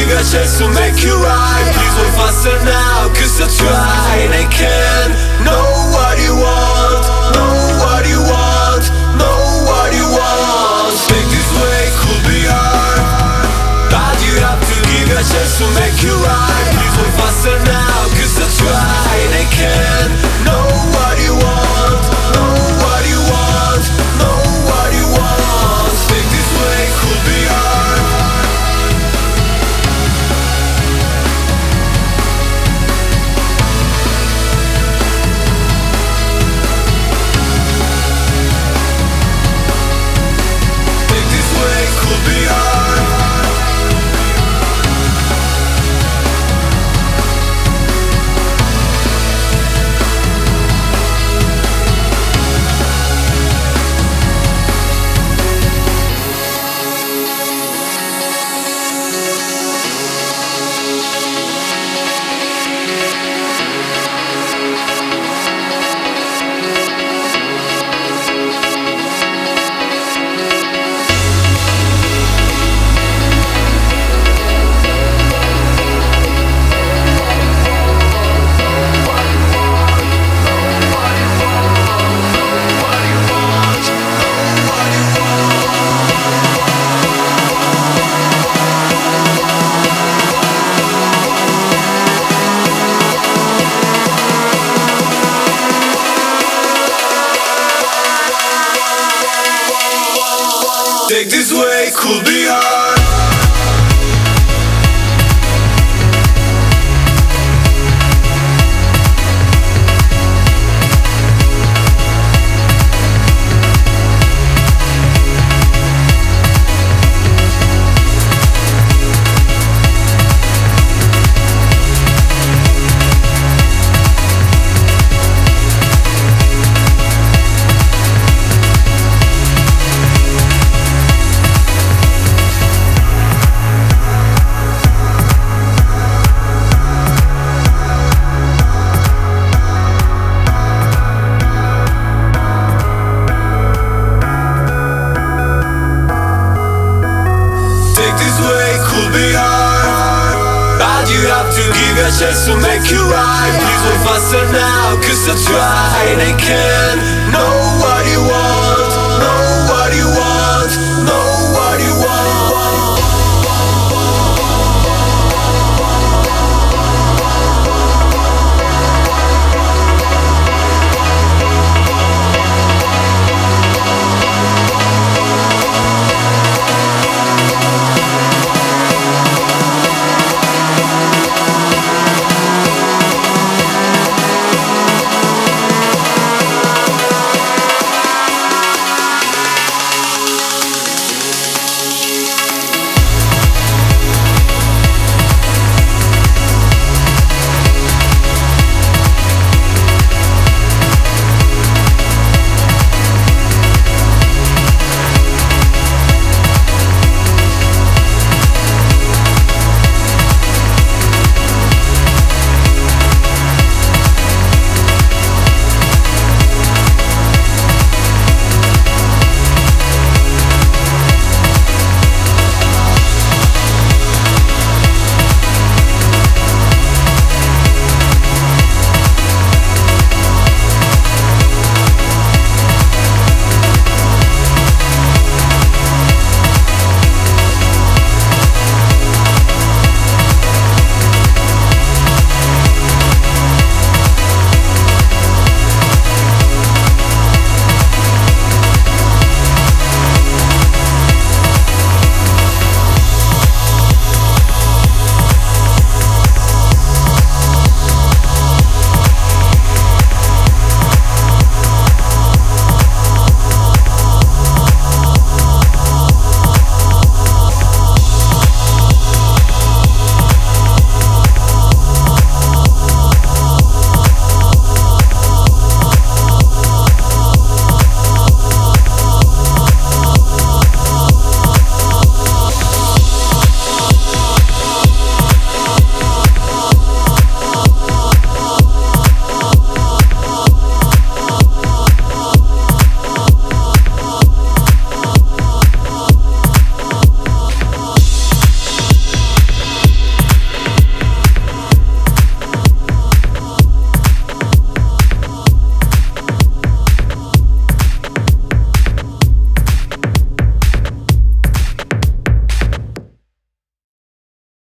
give you a chance to make you right. Please wait faster now, cause I try and I can't. Know what you want, know what you want, know what you want. Take this way could be hard, but you have to give you a chance to make you right. Please wait faster now, cause I try and I can't. Know what you want, know what you want, know what you want. Take this way could be hard. Take this way could be hard. Take this way could be hard. Could be hard, but you have to give you a chance to make you right. Please wait faster now, cause I try and I can't. Know what you want.